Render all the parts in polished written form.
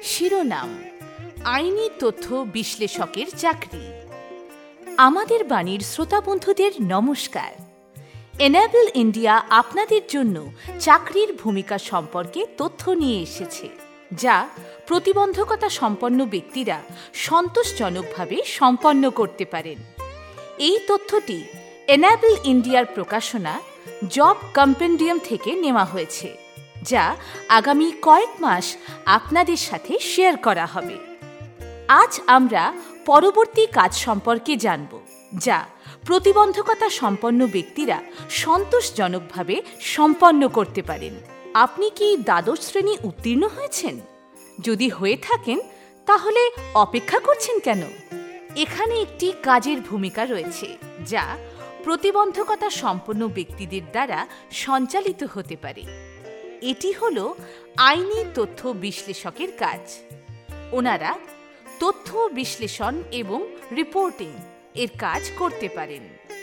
শিরোনাম: আইনি তথ্য বিশ্লেষকের চাকরি। আমাদের বাণীর শ্রোতা বন্ধুদের নমস্কার। এনাবেল ইন্ডিয়া আপনাদের জন্য চাকরির ভূমিকা সম্পর্কে তথ্য নিয়ে এসেছে, যা প্রতিবন্ধকতা সম্পন্ন ব্যক্তিরা সন্তোষজনকভাবে সম্পন্ন করতে পারেন। এই তথ্যটি এনাবেল ইন্ডিয়ার প্রকাশনা জব কম্পেন্ডিয়াম থেকে নেওয়া হয়েছে, যা আগামী কয়েক মাস আপনাদের সাথে শেয়ার করা হবে। আজ আমরা পরবর্তী কাজ সম্পর্কে জানব, যা প্রতিবন্ধকতা সম্পন্ন ব্যক্তিরা সন্তোষজনকভাবে সম্পন্ন করতে পারেন। আপনি কি দ্বাদশ শ্রেণী উত্তীর্ণ হয়েছেন? যদি হয়ে থাকেন, তাহলে অপেক্ষা করছেন কেন? এখানে একটি কাজের ভূমিকা রয়েছে, যা প্রতিবন্ধকতা সম্পন্ন ব্যক্তিদের দ্বারা সঞ্চালিত হতে পারে। এটি হলো আইনি তথ্য বিশ্লেষকের কাজ। ওনারা তথ্য বিশ্লেষণ এবং রিপোর্টিং এর কাজ করতে পারেন।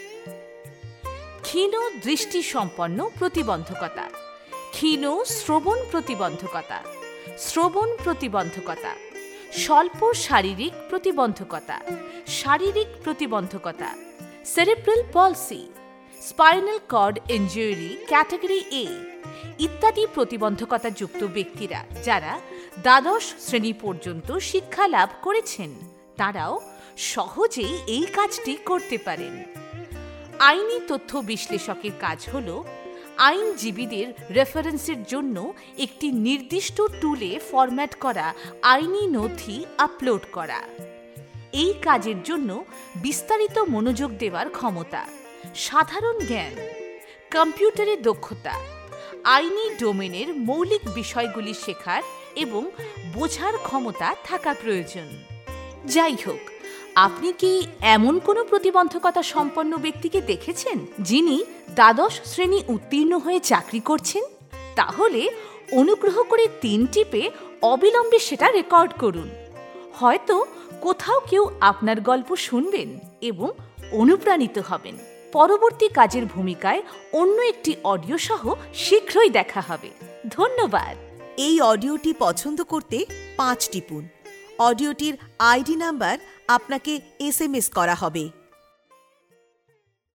ক্ষীণ দৃষ্টি সম্পন্ন প্রতিবন্ধকতা, ক্ষীণ শ্রবণ প্রতিবন্ধকতা, শ্রবণ প্রতিবন্ধকতা, স্বল্প শারীরিক প্রতিবন্ধকতা, শারীরিক প্রতিবন্ধকতা, cerebral palsy, spinal cord injury category এ ইত্যাদি প্রতিবন্ধকতাযুক্ত ব্যক্তিরা যারা দ্বাদশ শ্রেণী পর্যন্ত শিক্ষা লাভ করেছেন, তারাও সহজেই এই কাজটি করতে পারেন। আইনি তথ্য বিশ্লেষকের কাজ হল আইনজীবীদের রেফারেন্সের জন্য একটি নির্দিষ্ট টুলে ফরম্যাট করা আইনি নথি আপলোড করা। এই কাজের জন্য বিস্তারিত মনোযোগ দেওয়ার ক্ষমতা, সাধারণ জ্ঞান, কম্পিউটারের দক্ষতা, আইনি ডোমেনের মৌলিক বিষয়গুলি শেখার এবং বোঝার ক্ষমতা থাকা প্রয়োজন। যাই হোক, আপনি কি এমন কোনো প্রতিবন্ধকতা সম্পন্ন ব্যক্তিকে দেখেছেন যিনি দ্বাদশ শ্রেণী উত্তীর্ণ হয়ে চাকরি করছেন? তাহলে অনুগ্রহ করে 3 টিপে অবিলম্বে সেটা রেকর্ড করুন। হয়তো কোথাও কেউ আপনার গল্প শুনবেন এবং অনুপ্রাণিত হবেন। পরবর্তী কাজের ভূমিকায় অন্য একটি অডিও সহ শীঘ্রই দেখা হবে। ধন্যবাদ। এই অডিওটি পছন্দ করতে 5 টিপুন। অডিওটির আইডি নাম্বার আপনাকে SMS করা হবে।